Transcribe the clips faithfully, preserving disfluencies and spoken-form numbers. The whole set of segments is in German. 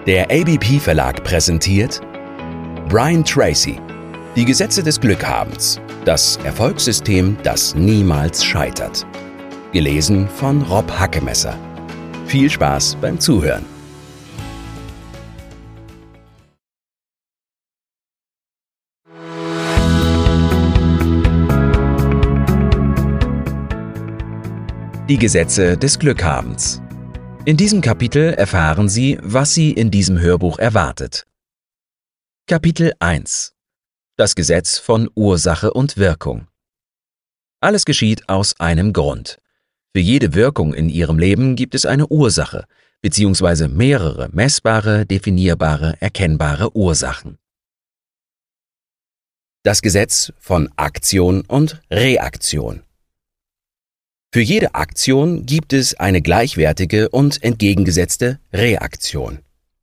Der A B P Verlag präsentiert Brian Tracy, die Gesetze des Glückhabens, das Erfolgssystem, das niemals scheitert. Gelesen von Rob Hackemesser. Viel Spaß beim Zuhören. Die Gesetze des Glückhabens. In diesem Kapitel erfahren Sie, was Sie in diesem Hörbuch erwartet. Kapitel eins. Das Gesetz von Ursache und Wirkung. Alles geschieht aus einem Grund. Für jede Wirkung in Ihrem Leben gibt es eine Ursache, beziehungsweise mehrere messbare, definierbare, erkennbare Ursachen. Das Gesetz von Aktion und Reaktion. Für jede Aktion gibt es eine gleichwertige und entgegengesetzte Reaktion.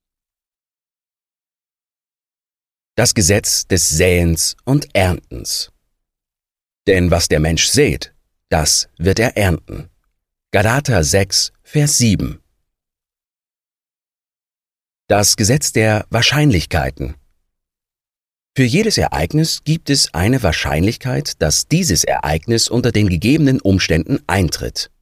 Das Gesetz des Säens und Erntens. Denn was der Mensch sät, das wird er ernten. Galater sechs, Vers sieben. Das Gesetz der Wahrscheinlichkeiten. Für jedes Ereignis gibt es eine Wahrscheinlichkeit, dass dieses Ereignis unter den gegebenen Umständen eintritt.